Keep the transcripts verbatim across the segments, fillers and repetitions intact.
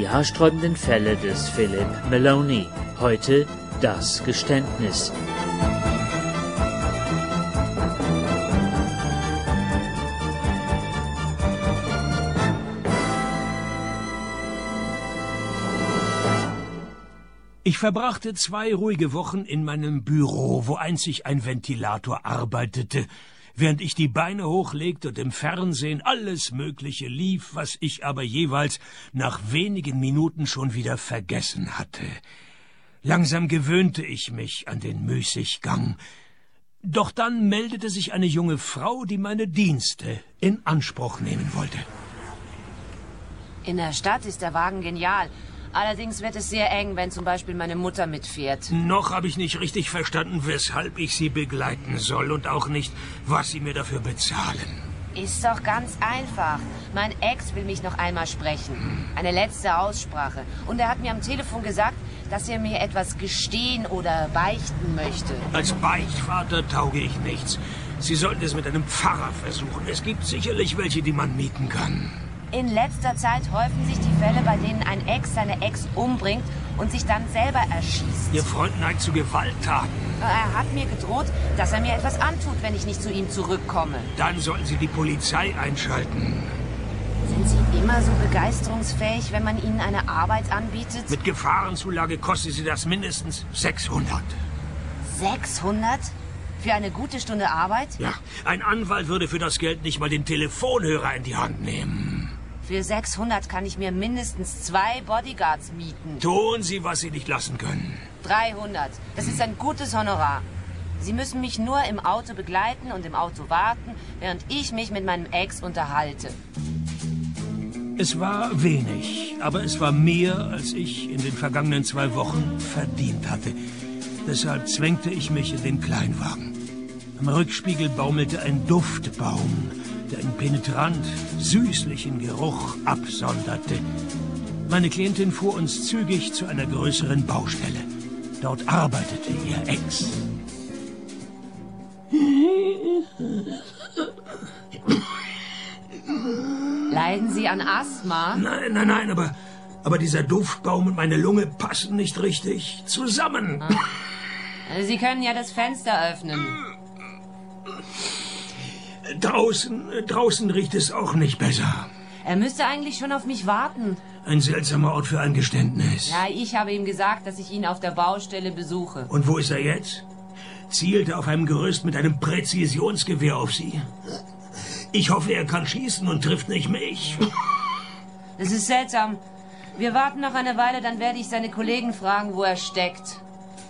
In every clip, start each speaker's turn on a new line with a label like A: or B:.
A: Die haarsträubenden Fälle des Philip Maloney. Heute das Geständnis.
B: Ich verbrachte zwei ruhige Wochen in meinem Büro, wo einzig ein Ventilator arbeitete, während ich die Beine hochlegte und im Fernsehen alles Mögliche lief, was ich aber jeweils nach wenigen Minuten schon wieder vergessen hatte. Langsam gewöhnte ich mich an den Müßiggang. Doch dann meldete sich eine junge Frau, die meine Dienste in Anspruch nehmen wollte.
C: In der Stadt ist der Wagen genial. Allerdings wird es sehr eng, wenn zum Beispiel meine Mutter mitfährt.
B: Noch habe ich nicht richtig verstanden, weshalb ich sie begleiten soll und auch nicht, was sie mir dafür bezahlen.
C: Ist doch ganz einfach. Mein Ex will mich noch einmal sprechen. Eine letzte Aussprache. Und er hat mir am Telefon gesagt, dass er mir etwas gestehen oder beichten möchte.
B: Als Beichtvater tauge ich nichts. Sie sollten es mit einem Pfarrer versuchen. Es gibt sicherlich welche, die man mieten kann.
C: In letzter Zeit häufen sich die Fälle, bei denen ein Ex seine Ex umbringt und sich dann selber erschießt.
B: Ihr Freund neigt zu Gewalttaten.
C: Er hat mir gedroht, dass er mir etwas antut, wenn ich nicht zu ihm zurückkomme.
B: Dann sollten Sie die Polizei einschalten.
C: Sind Sie immer so begeisterungsfähig, wenn man Ihnen eine Arbeit anbietet?
B: Mit Gefahrenzulage kostet Sie das mindestens sechshundert.
C: sechshundert? Für eine gute Stunde Arbeit?
B: Ja, ein Anwalt würde für das Geld nicht mal den Telefonhörer in die Hand nehmen.
C: Für sechshundert kann ich mir mindestens zwei Bodyguards mieten.
B: Tun Sie, was Sie nicht lassen können.
C: dreihundert. Das ist ein gutes Honorar. Sie müssen mich nur im Auto begleiten und im Auto warten, während ich mich mit meinem Ex unterhalte.
B: Es war wenig, aber es war mehr, als ich in den vergangenen zwei Wochen verdient hatte. Deshalb zwängte ich mich in den Kleinwagen. Am Rückspiegel baumelte ein Duftbaum, der einen penetrant süßlichen Geruch absonderte. Meine Klientin fuhr uns zügig zu einer größeren Baustelle. Dort arbeitete ihr Ex.
C: Leiden Sie an Asthma?
B: Nein, nein, nein, aber, aber dieser Duftbaum und meine Lunge passen nicht richtig zusammen.
C: Ah. Sie können ja das Fenster öffnen.
B: Draußen, draußen riecht es auch nicht besser.
C: Er müsste eigentlich schon auf mich warten.
B: Ein seltsamer Ort für ein Geständnis.
C: Ja, ich habe ihm gesagt, dass ich ihn auf der Baustelle besuche.
B: Und wo ist er jetzt? Zielt er auf einem Gerüst mit einem Präzisionsgewehr auf Sie? Ich hoffe, er kann schießen und trifft nicht mich.
C: Das ist seltsam. Wir warten noch eine Weile, dann werde ich seine Kollegen fragen, wo er steckt.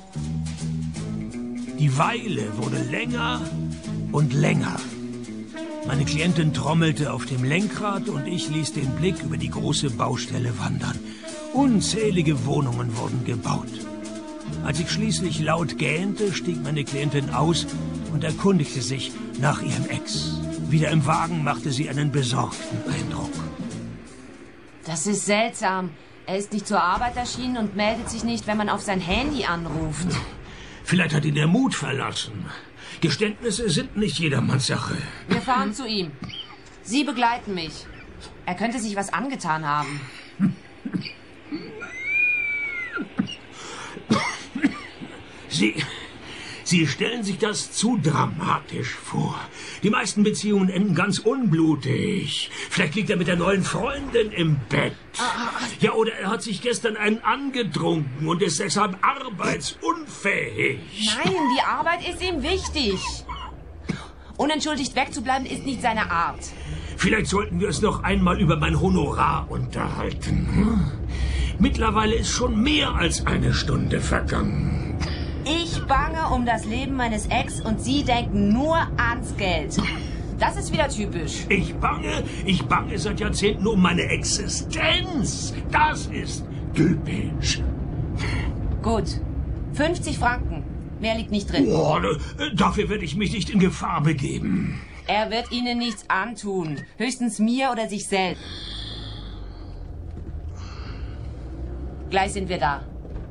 B: Die Weile wurde länger und länger. Meine Klientin trommelte auf dem Lenkrad und ich ließ den Blick über die große Baustelle wandern. Unzählige Wohnungen wurden gebaut. Als ich schließlich laut gähnte, stieg meine Klientin aus und erkundigte sich nach ihrem Ex. Wieder im Wagen machte sie einen besorgten Eindruck.
C: Das ist seltsam. Er ist nicht zur Arbeit erschienen und meldet sich nicht, wenn man auf sein Handy anruft.
B: Vielleicht hat ihn der Mut verlassen. Geständnisse sind nicht jedermanns Sache.
C: Wir fahren zu ihm. Sie begleiten mich. Er könnte sich was angetan haben.
B: Sie, Sie stellen sich das zu dramatisch vor. Die meisten Beziehungen enden ganz unblutig. Vielleicht liegt er mit der neuen Freundin im Bett. Ja, oder er hat sich gestern einen angetrunken und ist deshalb arbeitsunfähig.
C: Nein, die Arbeit ist ihm wichtig. Unentschuldigt wegzubleiben ist nicht seine Art.
B: Vielleicht sollten wir uns noch einmal über mein Honorar unterhalten. Mittlerweile ist schon mehr als eine Stunde vergangen.
C: Ich bange um das Leben meines Ex und Sie denken nur ans Geld. Das ist wieder typisch.
B: Ich bange, ich bange seit Jahrzehnten um meine Existenz. Das ist typisch.
C: Gut, fünfzig Franken. Mehr liegt nicht drin.
B: Oh, dafür werde ich mich nicht in Gefahr begeben.
C: Er wird Ihnen nichts antun. Höchstens mir oder sich selbst. Gleich sind wir da.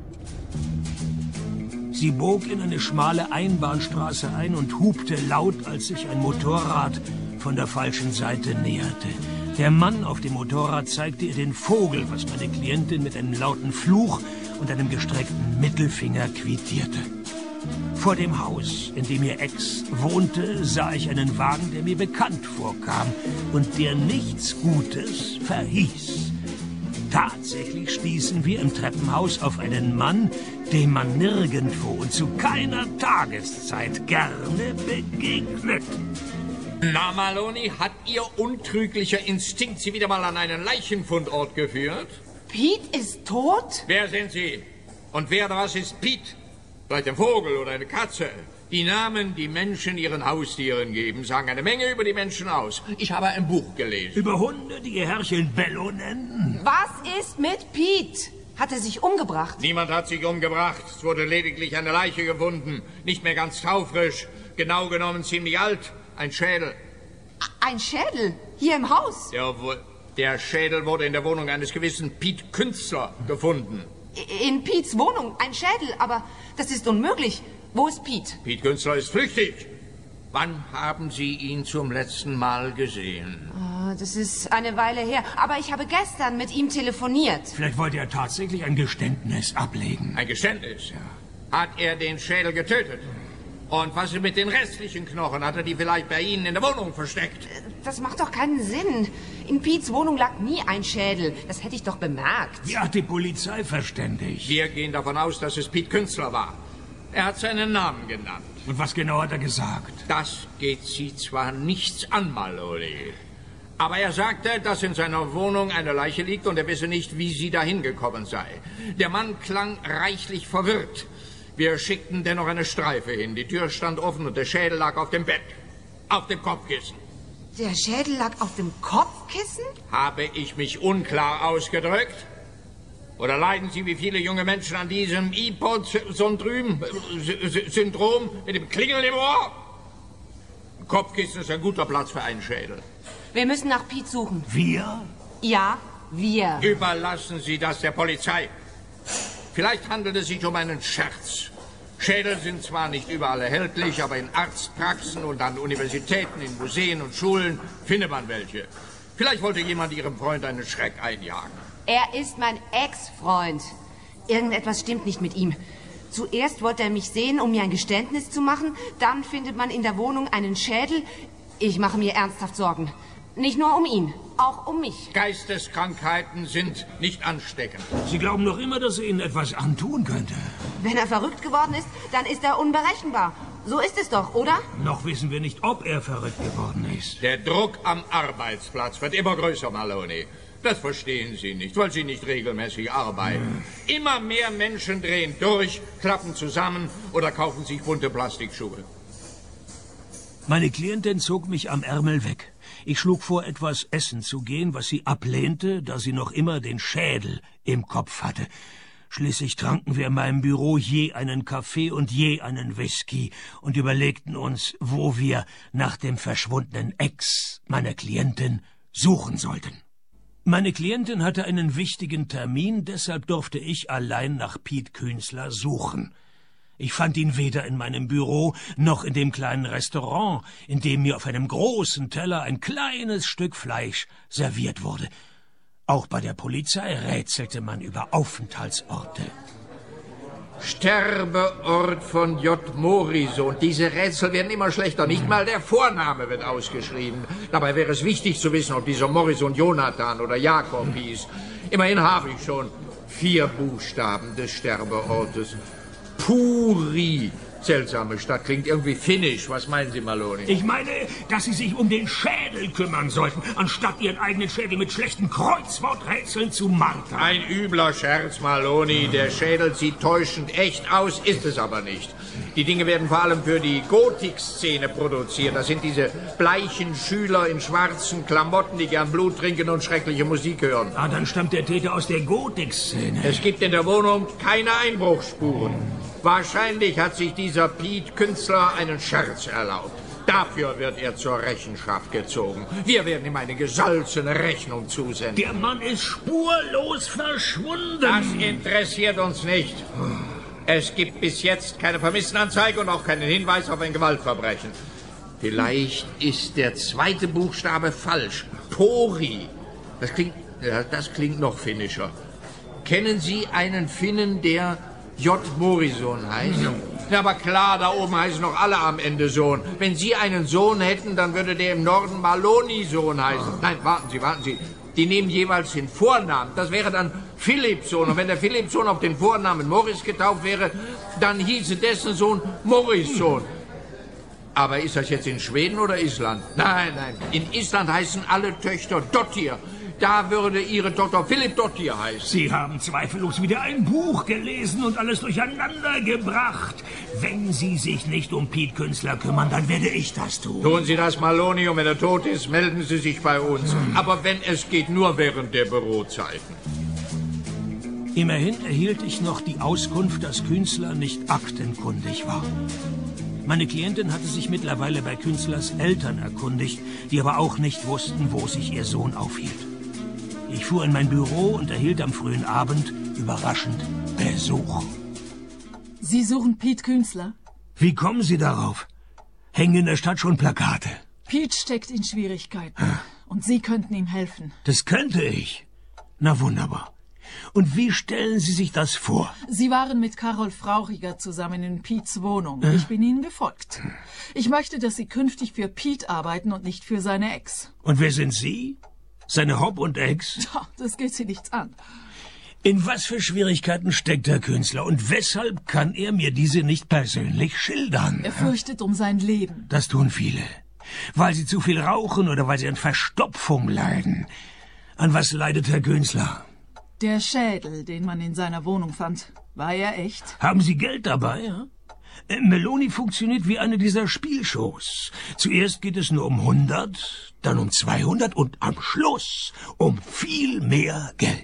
B: Sie bog in eine schmale Einbahnstraße ein und hupte laut, als sich ein Motorrad von der falschen Seite näherte. Der Mann auf dem Motorrad zeigte ihr den Vogel, was meine Klientin mit einem lauten Fluch und einem gestreckten Mittelfinger quittierte. Vor dem Haus, in dem ihr Ex wohnte, sah ich einen Wagen, der mir bekannt vorkam und der nichts Gutes verhieß. Tatsächlich stießen wir im Treppenhaus auf einen Mann, dem man nirgendwo und zu keiner Tageszeit gerne begegnet.
D: Na, Maloney, hat Ihr untrüglicher Instinkt Sie wieder mal an einen Leichenfundort geführt?
C: Pete ist tot?
D: Wer sind Sie? Und wer oder was ist Pete? Vielleicht ein Vogel oder eine Katze? Die Namen, die Menschen ihren Haustieren geben, sagen eine Menge über die Menschen aus. Ich habe ein Buch gelesen.
B: Über Hunde, die ihr Herrchen Bello nennen?
C: Was ist mit Pete? Hat er sich umgebracht?
D: Niemand hat sich umgebracht. Es wurde lediglich eine Leiche gefunden. Nicht mehr ganz taufrisch. Genau genommen ziemlich alt. Ein Schädel.
C: Ein Schädel? Hier im Haus?
D: Jawohl. Der Schädel wurde in der Wohnung eines gewissen Pete Künstler gefunden.
C: In Petes Wohnung? Ein Schädel? Aber das ist unmöglich. Wo ist Pete?
D: Pete Künstler ist flüchtig. Wann haben Sie ihn zum letzten Mal gesehen?
C: Oh, das ist eine Weile her. Aber ich habe gestern mit ihm telefoniert.
B: Vielleicht wollte er tatsächlich ein Geständnis ablegen.
D: Ein Geständnis? Ja. Hat er den Schädel getötet? Und was ist mit den restlichen Knochen? Hat er die vielleicht bei Ihnen in der Wohnung versteckt?
C: Das macht doch keinen Sinn. In Petes Wohnung lag nie ein Schädel. Das hätte ich doch bemerkt.
B: Wie hat die Polizei verständigt?
D: Wir gehen davon aus, dass es Pete Künstler war. Er hat seinen Namen genannt.
B: Und was genau hat er gesagt?
D: Das geht Sie zwar nichts an, Maloney. Aber er sagte, dass in seiner Wohnung eine Leiche liegt und er wisse nicht, wie sie dahin gekommen sei. Der Mann klang reichlich verwirrt. Wir schickten dennoch eine Streife hin. Die Tür stand offen und der Schädel lag auf dem Bett. Auf dem Kopfkissen.
C: Der Schädel lag auf dem Kopfkissen?
D: Habe ich mich unklar ausgedrückt? Oder leiden Sie wie viele junge Menschen an diesem iPod-Syndrom mit dem Klingeln im Ohr? Ein Kopfkissen ist ein guter Platz für einen Schädel.
C: Wir müssen nach Pete suchen.
B: Wir?
C: Ja, wir.
D: Überlassen Sie das der Polizei. Vielleicht handelt es sich um einen Scherz. Schädel sind zwar nicht überall erhältlich, aber in Arztpraxen und an Universitäten, in Museen und Schulen findet man welche. Vielleicht wollte jemand Ihrem Freund einen Schreck einjagen.
C: Er ist mein Ex-Freund. Irgendetwas stimmt nicht mit ihm. Zuerst wollte er mich sehen, um mir ein Geständnis zu machen. Dann findet man in der Wohnung einen Schädel. Ich mache mir ernsthaft Sorgen. Nicht nur um ihn, auch um mich.
D: Geisteskrankheiten sind nicht ansteckend.
B: Sie glauben noch immer, dass er Ihnen etwas antun könnte?
C: Wenn er verrückt geworden ist, dann ist er unberechenbar. So ist es doch, oder?
B: Noch wissen wir nicht, ob er verrückt geworden ist.
D: Der Druck am Arbeitsplatz wird immer größer, Maloney. Das verstehen Sie nicht, weil Sie nicht regelmäßig arbeiten. Hm. Immer mehr Menschen drehen durch, klappen zusammen oder kaufen sich bunte Plastikschuhe.
B: Meine Klientin zog mich am Ärmel weg. Ich schlug vor, etwas essen zu gehen, was sie ablehnte, da sie noch immer den Schädel im Kopf hatte. Schließlich tranken wir in meinem Büro je einen Kaffee und je einen Whisky und überlegten uns, wo wir nach dem verschwundenen Ex meiner Klientin suchen sollten. Meine Klientin hatte einen wichtigen Termin, deshalb durfte ich allein nach Pete Künstler suchen. Ich fand ihn weder in meinem Büro noch in dem kleinen Restaurant, in dem mir auf einem großen Teller ein kleines Stück Fleisch serviert wurde. Auch bei der Polizei rätselte man über Aufenthaltsorte.
D: Sterbeort von J. Morrison. Diese Rätsel werden immer schlechter. Nicht mal der Vorname wird ausgeschrieben. Dabei wäre es wichtig zu wissen, ob dieser Morrison Jonathan oder Jakob hieß. Immerhin habe ich schon vier Buchstaben des Sterbeortes. Puri. Seltsame Stadt, klingt irgendwie finnisch. Was meinen Sie, Maloney?
B: Ich meine, dass Sie sich um den Schädel kümmern sollten, anstatt Ihren eigenen Schädel mit schlechten Kreuzworträtseln zu martern.
D: Ein übler Scherz, Maloney. Der Schädel sieht täuschend echt aus, ist es aber nicht. Die Dinge werden vor allem für die Gotik-Szene produziert. Das sind diese bleichen Schüler in schwarzen Klamotten, die gern Blut trinken und schreckliche Musik hören.
B: Ah, dann stammt der Täter aus der Gotik-Szene.
D: Es gibt in der Wohnung keine Einbruchsspuren. Wahrscheinlich hat sich dieser Pete Künstler einen Scherz erlaubt. Dafür wird er zur Rechenschaft gezogen. Wir werden ihm eine gesalzene Rechnung zusenden.
B: Der Mann ist spurlos verschwunden.
D: Das interessiert uns nicht. Es gibt bis jetzt keine Vermisstenanzeige und auch keinen Hinweis auf ein Gewaltverbrechen. Vielleicht ist der zweite Buchstabe falsch. Tori. Das klingt, ja, das klingt noch finnischer. Kennen Sie einen Finnen, der J. Morrison heißt? Ja, aber klar, da oben heißen noch alle am Ende Sohn. Wenn Sie einen Sohn hätten, dann würde der im Norden Maloni-Sohn heißen. Nein, warten Sie, warten Sie. Die nehmen jeweils den Vornamen. Das wäre dann Philippssohn. Und wenn der Philippssohn auf den Vornamen Morris getauft wäre, dann hieße dessen Sohn Morrissohn. Aber ist das jetzt in Schweden oder Island? Nein, nein. In Island heißen alle Töchter Dottir. Da würde Ihre Tochter Philipp Dottir heißen.
B: Sie haben zweifellos wieder ein Buch gelesen und alles durcheinander gebracht. Wenn Sie sich nicht um Piet Künstler kümmern, dann werde ich das tun.
D: Tun Sie das, Maloney, und wenn er tot ist, melden Sie sich bei uns. Hm. Aber wenn es geht, nur während der Bürozeiten.
B: Immerhin erhielt ich noch die Auskunft, dass Künstler nicht aktenkundig war. Meine Klientin hatte sich mittlerweile bei Künstlers Eltern erkundigt, die aber auch nicht wussten, wo sich ihr Sohn aufhielt. Ich fuhr in mein Büro und erhielt am frühen Abend überraschend Besuch.
E: Sie suchen Piet Künstler?
B: Wie kommen Sie darauf? Hängen in der Stadt schon Plakate?
E: Piet steckt in Schwierigkeiten. Ah. Und Sie könnten ihm helfen.
B: Das könnte ich. Na wunderbar. Und wie stellen Sie sich das vor?
E: Sie waren mit Karol Frauchiger zusammen in Piets Wohnung. Äh? Ich bin Ihnen gefolgt. Ich möchte, dass Sie künftig für Piet arbeiten und nicht für seine Ex.
B: Und wer sind Sie? Seine Hop und Ex?
E: Das geht Sie nichts an.
B: In was für Schwierigkeiten steckt der Künstler und weshalb kann er mir diese nicht persönlich schildern?
E: Er fürchtet um sein Leben.
B: Das tun viele. Weil sie zu viel rauchen oder weil sie an Verstopfung leiden. An was leidet Herr Künstler?
E: Der Schädel, den man in seiner Wohnung fand, war er echt?
B: Haben Sie Geld dabei? Ja? Meloni funktioniert wie eine dieser Spielshows. Zuerst geht es nur um hundert, dann um zweihundert und am Schluss um viel mehr Geld.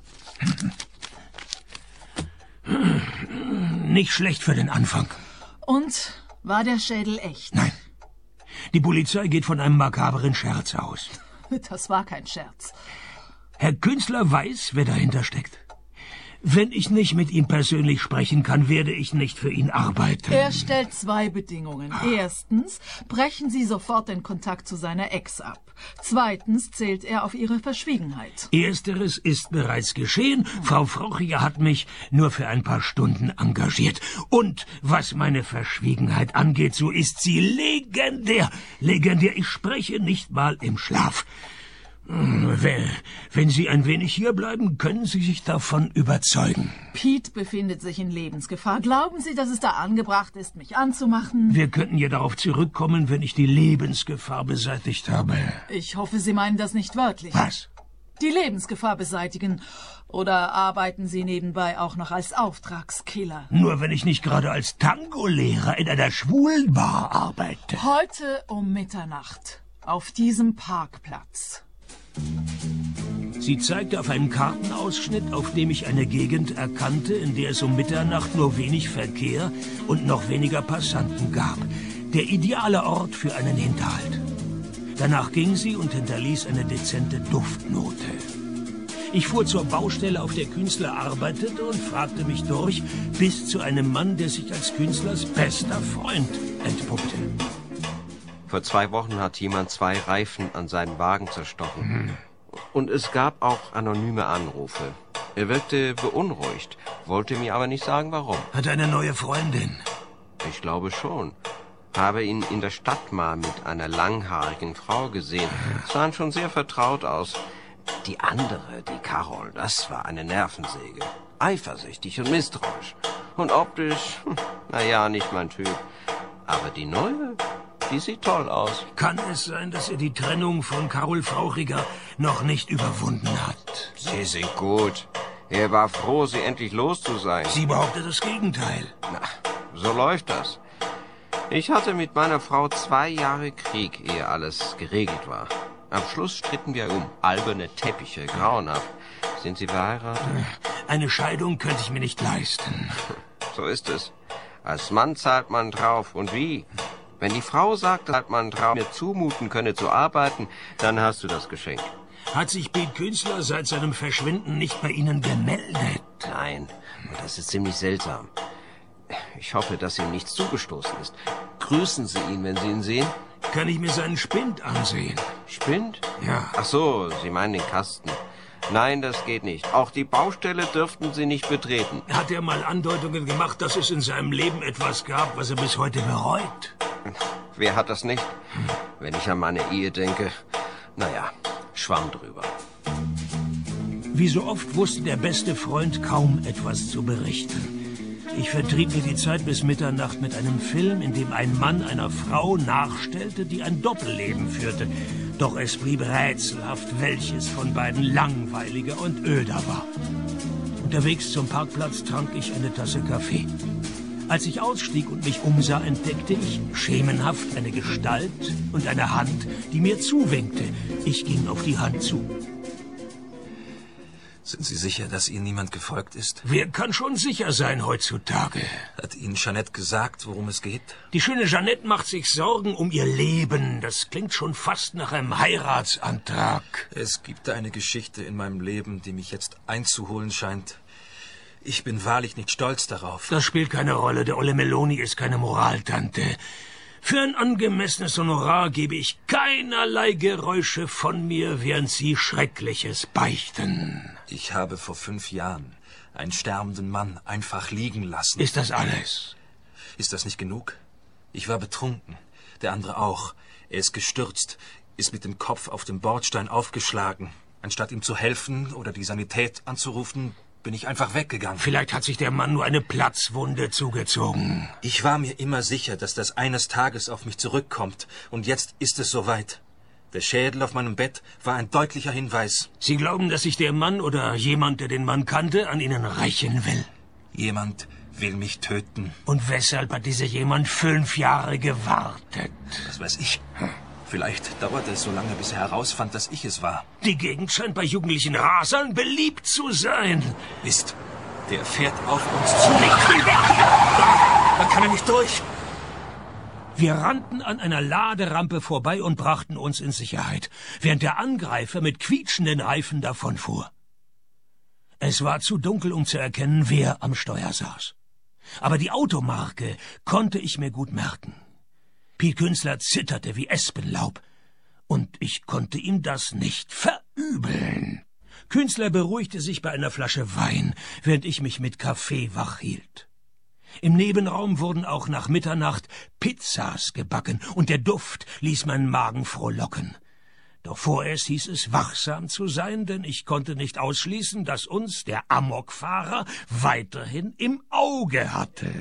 B: Nicht schlecht für den Anfang.
E: Und war der Schädel echt?
B: Nein. Die Polizei geht von einem makabren Scherz aus.
E: Das war kein Scherz.
B: Herr Künstler weiß, wer dahinter steckt. Wenn ich nicht mit ihm persönlich sprechen kann, werde ich nicht für ihn arbeiten.
E: Er stellt zwei Bedingungen. Erstens, brechen Sie sofort den Kontakt zu seiner Ex ab. Zweitens zählt er auf Ihre Verschwiegenheit.
B: Ersteres ist bereits geschehen. Frau Frauchiger hat mich nur für ein paar Stunden engagiert. Und was meine Verschwiegenheit angeht, so ist sie legendär. Legendär, ich spreche nicht mal im Schlaf. Wenn, wenn Sie ein wenig hierbleiben, können Sie sich davon überzeugen.
E: Piet befindet sich in Lebensgefahr. Glauben Sie, dass es da angebracht ist, mich anzumachen?
B: Wir könnten ja darauf zurückkommen, wenn ich die Lebensgefahr beseitigt habe.
E: Ich hoffe, Sie meinen das nicht wörtlich.
B: Was?
E: Die Lebensgefahr beseitigen. Oder arbeiten Sie nebenbei auch noch als Auftragskiller?
B: Nur wenn ich nicht gerade als Tango-Lehrer in einer Schwulenbar arbeite.
E: Heute um Mitternacht. Auf diesem Parkplatz.
B: Sie zeigte auf einen Kartenausschnitt, auf dem ich eine Gegend erkannte, in der es um Mitternacht nur wenig Verkehr und noch weniger Passanten gab. Der ideale Ort für einen Hinterhalt. Danach ging sie und hinterließ eine dezente Duftnote. Ich fuhr zur Baustelle, auf der Künstler arbeitete, und fragte mich durch, bis zu einem Mann, der sich als Künstlers bester Freund entpuppte.
F: Vor zwei Wochen hat jemand zwei Reifen an seinen Wagen zerstochen. Hm. Und es gab auch anonyme Anrufe. Er wirkte beunruhigt, wollte mir aber nicht sagen, warum.
B: Hat er eine neue Freundin?
F: Ich glaube schon. Habe ihn in der Stadt mal mit einer langhaarigen Frau gesehen. Sahen schon sehr vertraut aus. Die andere, die Karol, das war eine Nervensäge. Eifersüchtig und misstrauisch. Und optisch, naja, nicht mein Typ. Aber die neue... Die sieht toll aus.
B: Kann es sein, dass er die Trennung von Karol Frauchiger noch nicht überwunden hat?
F: Sie sind gut. Er war froh, sie endlich los zu sein.
B: Sie behauptet das Gegenteil.
F: Na, so läuft das. Ich hatte mit meiner Frau zwei Jahre Krieg, ehe alles geregelt war. Am Schluss stritten wir um alberne Teppiche, grauenhaft. Sind Sie verheiratet?
B: Eine Scheidung könnte ich mir nicht leisten.
F: So ist es. Als Mann zahlt man drauf. Und wie? Wenn die Frau sagt, dass man drauf mir zumuten könne zu arbeiten, dann hast du das Geschenk.
B: Hat sich Piet Künstler seit seinem Verschwinden nicht bei Ihnen gemeldet?
F: Nein, das ist ziemlich seltsam. Ich hoffe, dass ihm nichts zugestoßen ist. Grüßen Sie ihn, wenn Sie ihn sehen.
B: Kann ich mir seinen Spind ansehen?
F: Spind?
B: Ja.
F: Ach so, Sie meinen den Kasten. Nein, das geht nicht. Auch die Baustelle dürften Sie nicht betreten.
B: Hat er mal Andeutungen gemacht, dass es in seinem Leben etwas gab, was er bis heute bereut?
F: Wer hat das nicht? Wenn ich an meine Ehe denke, naja, Schwamm drüber.
B: Wie so oft wusste der beste Freund kaum etwas zu berichten. Ich vertrieb mir die Zeit bis Mitternacht mit einem Film, in dem ein Mann einer Frau nachstellte, die ein Doppelleben führte. Doch es blieb rätselhaft, welches von beiden langweiliger und öder war. Unterwegs zum Parkplatz trank ich eine Tasse Kaffee. Als ich ausstieg und mich umsah, entdeckte ich schemenhaft eine Gestalt und eine Hand, die mir zuwinkte. Ich ging auf die Hand zu.
G: Sind Sie sicher, dass Ihnen niemand gefolgt ist?
B: Wer kann schon sicher sein heutzutage?
G: Hat Ihnen Jeanette gesagt, worum es geht?
B: Die schöne Jeanette macht sich Sorgen um ihr Leben. Das klingt schon fast nach einem Heiratsantrag.
G: Es gibt eine Geschichte in meinem Leben, die mich jetzt einzuholen scheint. Ich bin wahrlich nicht stolz darauf.
B: Das spielt keine Rolle. Der Olle Meloni ist keine Moraltante. Für ein angemessenes Honorar gebe ich keinerlei Geräusche von mir, während Sie Schreckliches beichten.
G: Ich habe vor fünf Jahren einen sterbenden Mann einfach liegen lassen.
B: Ist das alles?
G: Ist das nicht genug? Ich war betrunken, der andere auch. Er ist gestürzt, ist mit dem Kopf auf dem Bordstein aufgeschlagen. Anstatt ihm zu helfen oder die Sanität anzurufen, bin ich einfach weggegangen.
B: Vielleicht hat sich der Mann nur eine Platzwunde zugezogen.
G: Ich war mir immer sicher, dass das eines Tages auf mich zurückkommt. Und jetzt ist es soweit. Der Schädel auf meinem Bett war ein deutlicher Hinweis.
B: Sie glauben, dass sich der Mann oder jemand, der den Mann kannte, an Ihnen rächen will?
G: Jemand will mich töten.
B: Und weshalb hat dieser jemand fünf Jahre gewartet?
G: Das weiß ich. Vielleicht dauerte es so lange, bis er herausfand, dass ich es war.
B: Die Gegend scheint bei jugendlichen Rasern beliebt zu sein.
G: Mist, der fährt auf uns zu. Nicht viel weg hier! Da kann er nicht durch.
B: Wir rannten an einer Laderampe vorbei und brachten uns in Sicherheit, während der Angreifer mit quietschenden Reifen davonfuhr. Es war zu dunkel, um zu erkennen, wer am Steuer saß. Aber die Automarke konnte ich mir gut merken. Piet Künstler zitterte wie Espenlaub, und ich konnte ihm das nicht verübeln. Künstler beruhigte sich bei einer Flasche Wein, während ich mich mit Kaffee wach hielt. Im Nebenraum wurden auch nach Mitternacht Pizzas gebacken, und der Duft ließ meinen Magen frohlocken. Doch vorerst hieß es, wachsam zu sein, denn ich konnte nicht ausschließen, dass uns der Amokfahrer weiterhin im Auge hatte.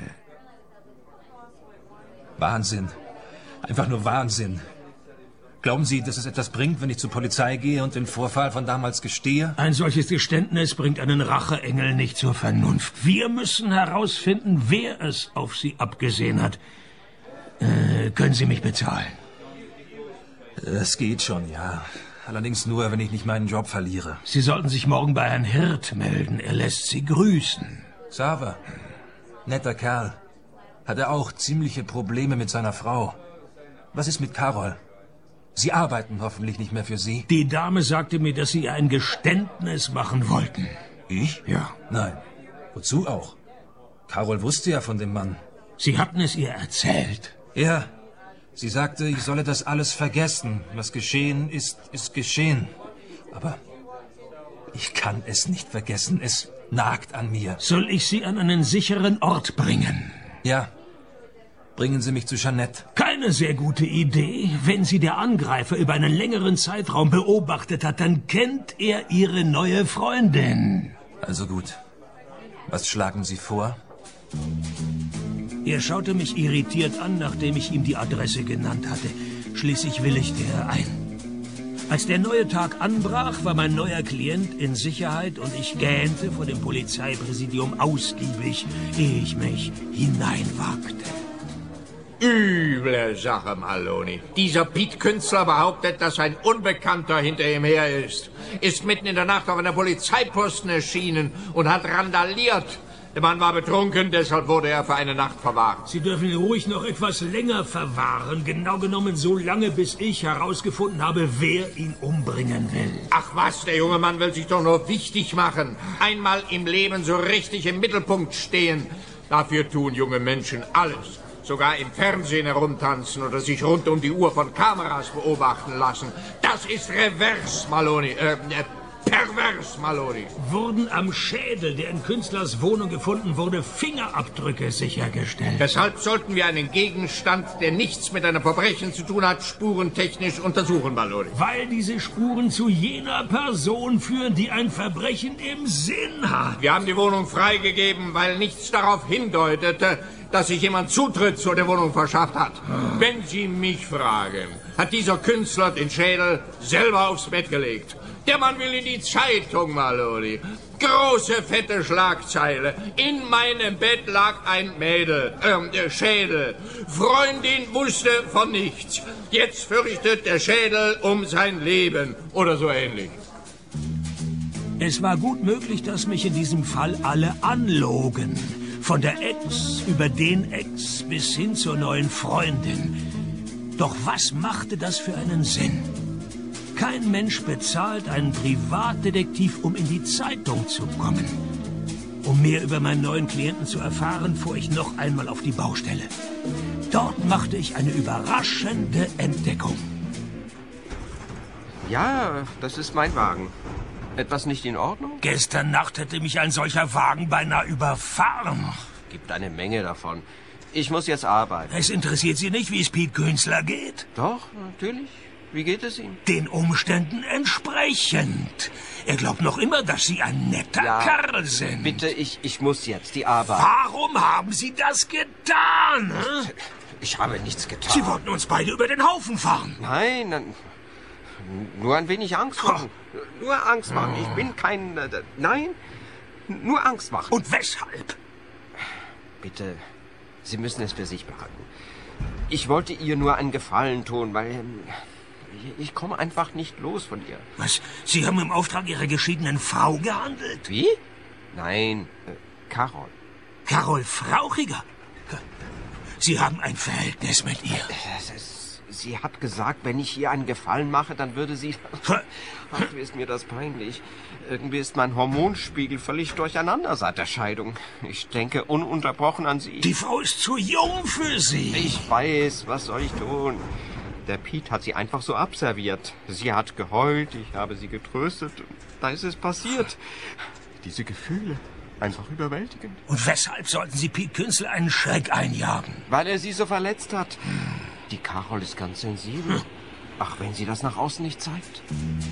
G: Wahnsinn. Einfach nur Wahnsinn. Glauben Sie, dass es etwas bringt, wenn ich zur Polizei gehe und den Vorfall von damals gestehe?
B: Ein solches Geständnis bringt einen Racheengel nicht zur Vernunft. Wir müssen herausfinden, wer es auf Sie abgesehen hat. Äh, können Sie mich bezahlen?
G: Das geht schon, ja. Allerdings nur, wenn ich nicht meinen Job verliere.
B: Sie sollten sich morgen bei Herrn Hirt melden. Er lässt Sie grüßen.
G: Sava, netter Kerl. Hat er auch ziemliche Probleme mit seiner Frau. Was ist mit Carol? Sie arbeiten hoffentlich nicht mehr für Sie?
B: Die Dame sagte mir, dass Sie ihr ein Geständnis machen wollten.
G: Ich?
B: Ja.
G: Nein. Wozu auch? Carol wusste ja von dem Mann.
B: Sie hatten es ihr erzählt?
G: Ja. Sie sagte, ich solle das alles vergessen. Was geschehen ist, ist geschehen. Aber ich kann es nicht vergessen. Es nagt an mir.
B: Soll ich Sie an einen sicheren Ort bringen?
G: Ja. Bringen Sie mich zu Jeanette.
B: Keine sehr gute Idee. Wenn Sie der Angreifer über einen längeren Zeitraum beobachtet hat, dann kennt er Ihre neue Freundin.
G: Also gut. Was schlagen Sie vor?
B: Er schaute mich irritiert an, nachdem ich ihm die Adresse genannt hatte. Schließlich willigte er ein. Als der neue Tag anbrach, war mein neuer Klient in Sicherheit und ich gähnte vor dem Polizeipräsidium ausgiebig, ehe ich mich hineinwagte.
D: Üble Sache, Maloney. Dieser Piet Künstler behauptet, dass ein Unbekannter hinter ihm her ist. Ist mitten in der Nacht auf einer Polizeiposten erschienen und hat randaliert. Der Mann war betrunken, deshalb wurde er für eine Nacht verwahrt.
B: Sie dürfen ihn ruhig noch etwas länger verwahren. Genau genommen so lange, bis ich herausgefunden habe, wer ihn umbringen will.
D: Ach was, der junge Mann will sich doch nur wichtig machen. Einmal im Leben so richtig im Mittelpunkt stehen. Dafür tun junge Menschen alles. sogar im Fernsehen herumtanzen oder sich rund um die Uhr von Kameras beobachten lassen. Das ist Revers, Maloney. Äh, äh, pervers, Maloney.
B: Wurden am Schädel, der in Künstlers Wohnung gefunden wurde, Fingerabdrücke sichergestellt.
D: Deshalb sollten wir einen Gegenstand, der nichts mit einem Verbrechen zu tun hat, spurentechnisch untersuchen, Maloney.
B: Weil diese Spuren zu jener Person führen, die ein Verbrechen im Sinn hat.
D: Wir haben die Wohnung freigegeben, weil nichts darauf hindeutete, dass sich jemand Zutritt zu der Wohnung verschafft hat. Oh. Wenn Sie mich fragen, hat dieser Künstler den Schädel selber aufs Bett gelegt. Der Mann will in die Zeitung, Maloney. Große, fette Schlagzeile. In meinem Bett lag ein Mädel, äh, Schädel. Freundin wusste von nichts. Jetzt fürchtet der Schädel um sein Leben. Oder so ähnlich.
B: Es war gut möglich, dass mich in diesem Fall alle anlogen. Von der Ex über den Ex bis hin zur neuen Freundin. Doch was machte das für einen Sinn? Kein Mensch bezahlt einen Privatdetektiv, um in die Zeitung zu kommen. Um mehr über meinen neuen Klienten zu erfahren, fuhr ich noch einmal auf die Baustelle. Dort machte ich eine überraschende Entdeckung.
F: Ja, das ist mein Wagen. Etwas nicht in Ordnung?
B: Gestern Nacht hätte mich ein solcher Wagen beinahe überfahren.
F: Gibt eine Menge davon. Ich muss jetzt arbeiten.
B: Es interessiert Sie nicht, wie es Piet Künstler geht?
F: Doch, natürlich. Wie geht es ihm?
B: Den Umständen entsprechend. Er glaubt noch immer, dass Sie ein netter
F: ja,
B: Kerl sind.
F: Bitte, ich, ich muss jetzt die Arbeit.
B: Warum haben Sie das getan? Hm?
F: Ich habe nichts getan.
B: Sie wollten uns beide über den Haufen fahren.
F: Nein, nein. Nur ein wenig Angst machen. Oh. Nur Angst machen. Ich bin kein... Äh, nein, nur Angst machen.
B: Und weshalb?
F: Bitte, Sie müssen es für sich behalten. Ich wollte ihr nur einen Gefallen tun, weil... Ähm, ich komme einfach nicht los von ihr.
B: Was? Sie haben im Auftrag Ihrer geschiedenen Frau gehandelt?
F: Wie? Nein, äh, Carol.
B: Carol Frauchiger? Sie haben ein Verhältnis mit ihr?
F: Sie hat gesagt, wenn ich ihr einen Gefallen mache, dann würde sie... Ach, wie ist mir das peinlich. Irgendwie ist mein Hormonspiegel völlig durcheinander seit der Scheidung. Ich denke ununterbrochen an sie.
B: Die Frau ist zu jung für Sie.
F: Ich weiß, was soll ich tun? Der Piet hat sie einfach so abserviert. Sie hat geheult, ich habe sie getröstet. Da ist es passiert. Diese Gefühle, einfach überwältigend.
B: Und weshalb sollten Sie Piet Künstler einen Schreck einjagen?
F: Weil er sie so verletzt hat. Die Carol ist ganz sensibel. Ach, wenn sie das nach außen nicht zeigt.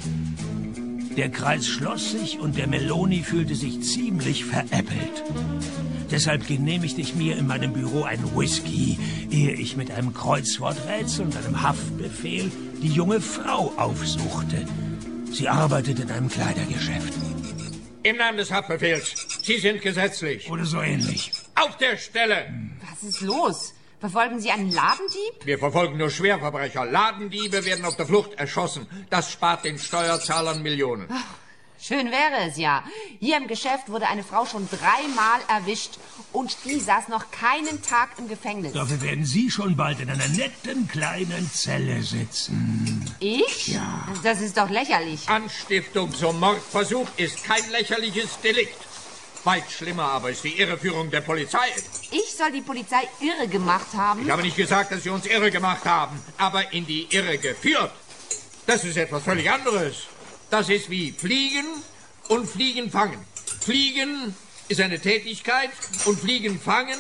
B: Der Kreis schloss sich und der Meloni fühlte sich ziemlich veräppelt. Deshalb genehmigte ich mir in meinem Büro einen Whisky, ehe ich mit einem Kreuzworträtsel und einem Haftbefehl die junge Frau aufsuchte. Sie arbeitet in einem Kleidergeschäft.
D: Im Namen des Haftbefehls. Sie sind gesetzlich.
B: Oder so ähnlich.
D: Auf der Stelle!
C: Was ist los? Verfolgen Sie einen Ladendieb?
D: Wir verfolgen nur Schwerverbrecher. Ladendiebe werden auf der Flucht erschossen. Das spart den Steuerzahlern Millionen.
C: Ach, schön wäre es ja. Hier im Geschäft wurde eine Frau schon dreimal erwischt und die saß noch keinen Tag im Gefängnis.
B: Dafür werden Sie schon bald in einer netten kleinen Zelle sitzen.
C: Ich?
B: Ja.
C: Das ist doch lächerlich.
D: Anstiftung zum Mordversuch ist kein lächerliches Delikt. Weit schlimmer aber ist die Irreführung der Polizei.
C: Ich soll die Polizei irre gemacht haben?
D: Ich habe nicht gesagt, dass Sie uns irre gemacht haben, aber in die Irre geführt. Das ist etwas völlig anderes. Das ist wie Fliegen und Fliegen fangen. Fliegen ist eine Tätigkeit und Fliegen fangen,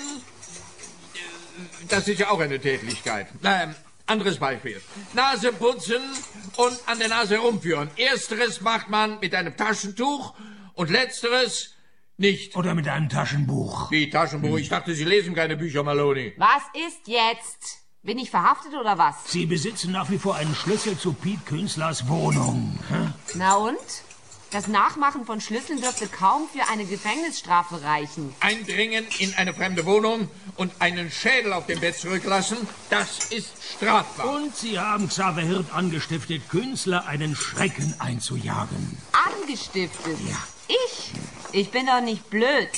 D: das ist ja auch eine Tätigkeit. Ähm, anderes Beispiel. Nase putzen und an der Nase rumführen. Ersteres macht man mit einem Taschentuch und letzteres nicht.
B: Oder mit einem Taschenbuch.
D: Wie Taschenbuch? Ich dachte, Sie lesen keine Bücher, Maloney.
C: Was ist jetzt? Bin ich verhaftet oder was?
B: Sie besitzen nach wie vor einen Schlüssel zu Piet Künstlers Wohnung. Hm?
C: Na und? Das Nachmachen von Schlüsseln dürfte kaum für eine Gefängnisstrafe reichen.
D: Eindringen in eine fremde Wohnung und einen Schädel auf dem Bett zurücklassen, das ist strafbar.
B: Und Sie haben Xaver Hirt angestiftet, Künstler einen Schrecken einzujagen.
C: Angestiftet?
B: Ja.
C: Ich? Ich bin doch nicht blöd.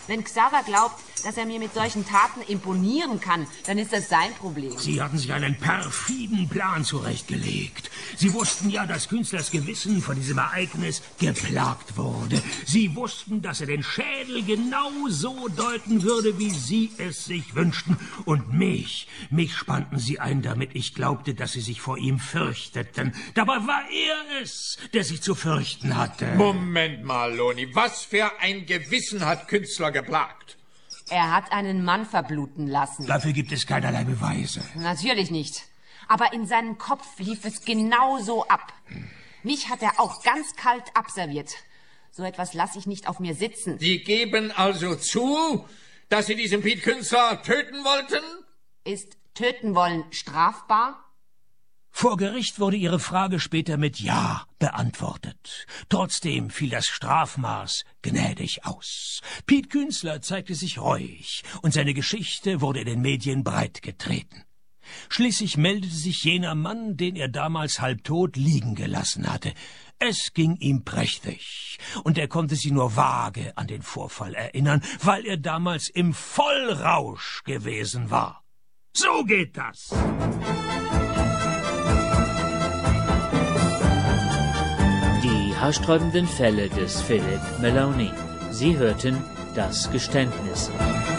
C: Wenn Xaver glaubt, dass er mir mit solchen Taten imponieren kann, dann ist das sein Problem.
B: Sie hatten sich einen perfiden Plan zurechtgelegt. Sie wussten ja, dass Künstlers Gewissen von diesem Ereignis geplagt wurde. Sie wussten, dass er den Schädel genau so deuten würde, wie Sie es sich wünschten. Und mich, mich spannten Sie ein, damit ich glaubte, dass Sie sich vor ihm fürchteten. Dabei war er es, der sich zu fürchten hatte.
D: Moment mal, Loni, was für ein Gewissen hat Künstler geplagt?
C: Er hat einen Mann verbluten lassen.
B: Dafür gibt es keinerlei Beweise.
C: Natürlich nicht. Aber in seinem Kopf lief es genau so ab. Mich hat er auch ganz kalt abserviert. So etwas lasse ich nicht auf mir sitzen.
D: Sie geben also zu, dass Sie diesen Piet Künstler töten wollten?
C: Ist töten wollen strafbar?
B: Vor Gericht wurde ihre Frage später mit Ja beantwortet. Trotzdem fiel das Strafmaß gnädig aus. Piet Künstler zeigte sich reuig und seine Geschichte wurde in den Medien breitgetreten. Schließlich meldete sich jener Mann, den er damals halbtot liegen gelassen hatte. Es ging ihm prächtig, und er konnte sich nur vage an den Vorfall erinnern, weil er damals im Vollrausch gewesen war. So geht das.
A: Die haarsträubenden Fälle des Philip Maloney. Sie hörten Das Geständnis.